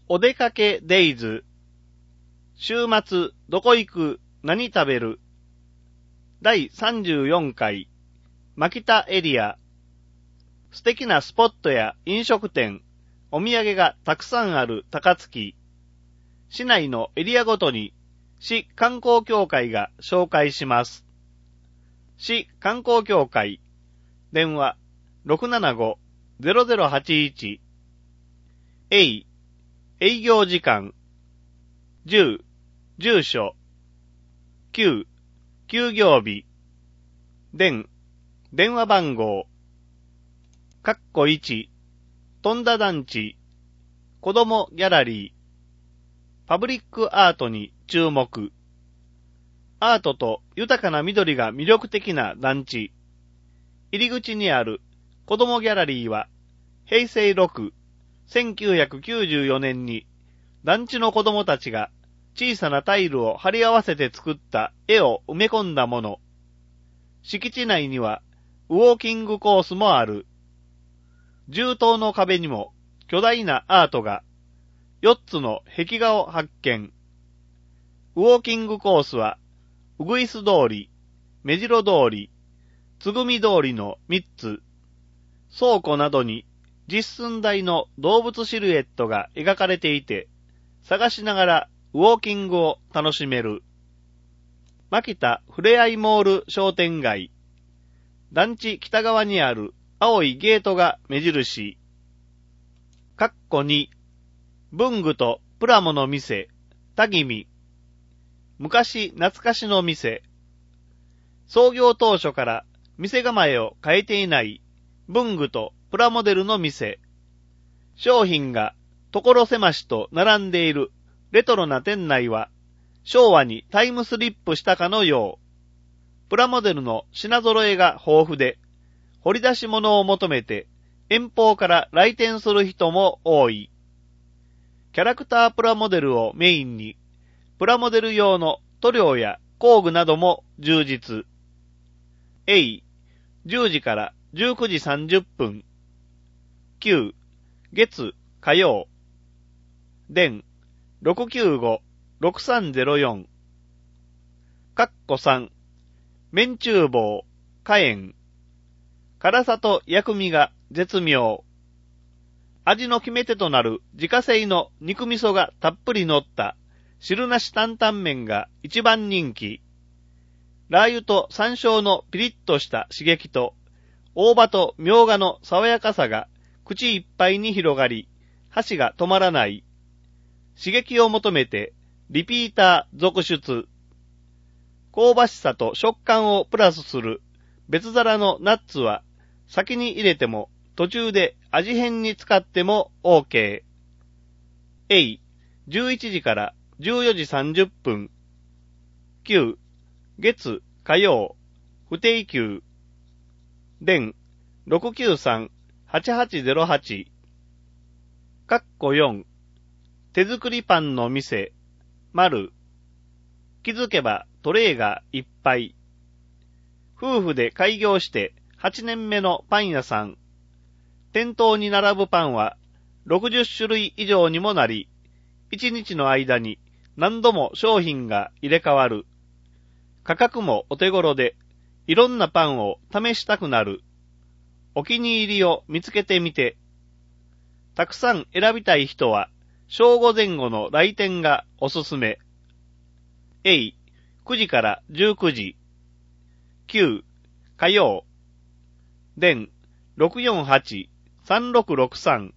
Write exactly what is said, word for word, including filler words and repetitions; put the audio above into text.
お出かけデイズ。週末どこ行く何食べるだいさんじゅうよんかい牧田エリア。素敵なスポットや飲食店、お土産がたくさんある高槻。市内のエリアごとに市観光協会が紹介します。市観光協会電話 ろくななご ゼロゼロはちいち。 エイ営業時間じゅう住所きゅう休業日電電話番号かっこいち富田団地子どもギャラリーパブリックアートに注目。アートと豊かな緑が魅力的な団地。入り口にある子どもギャラリーはへいせいろく、せんきゅうひゃくきゅうじゅうよねんに団地の子どもたちが小さなタイルを貼り合わせて作った絵を埋め込んだもの。敷地内にはウォーキングコースもある。銃刀の壁にも巨大なアートがよっつの壁画を発見。ウォーキングコースはうぐいす通り、目白通り、つぐみ通りのみっつ。倉庫などに実寸大の動物シルエットが描かれていて、探しながらウォーキングを楽しめる。牧田ふれあいモール商店街。団地北側にある青いゲートが目印。かっこに文具とプラモの店、たぎみ。昔懐かしの店。創業当初から店構えを変えていない文具とプラモデルの店。商品が所狭しと並んでいるレトロな店内は昭和にタイムスリップしたかのよう。プラモデルの品揃えが豊富で、掘り出し物を求めて遠方から来店する人も多い。キャラクタープラモデルをメインに、プラモデル用の塗料や工具なども充実。エイ、じゅうじからじゅうくじさんじゅっぷん。きゅう、月、火曜。電、ろくきゅうご ろくさんゼロよん。かっこさん、麺厨房、火炎。辛さと薬味が絶妙。味の決め手となる自家製の肉味噌がたっぷり乗った汁なし担々麺が一番人気。ラー油と山椒のピリッとした刺激と、大葉とみょうがの爽やかさが口いっぱいに広がり、箸が止まらない。刺激を求めてリピーター続出。香ばしさと食感をプラスする別皿のナッツは先に入れても途中で味変に使っても OK。エイ、じゅういちじからじゅうよじさんじゅっぷん。きゅう、月、火曜、不定休。電、ろくきゅうさん はちはちゼロはち。かっこよん、手作りパンの店、丸。気づけばトレイがいっぱい。夫婦で開業してはちねんめのパン屋さん。店頭に並ぶパンはろくじゅっしゅるい以上にもなり、いちにちの間に何度も商品が入れ替わる。価格もお手頃で、いろんなパンを試したくなる。お気に入りを見つけてみて。たくさん選びたい人は、正午前後の来店がおすすめ。エイ、くじからじゅうくじ。きゅう、火曜。電、ろくよんはち さんろくろくさん。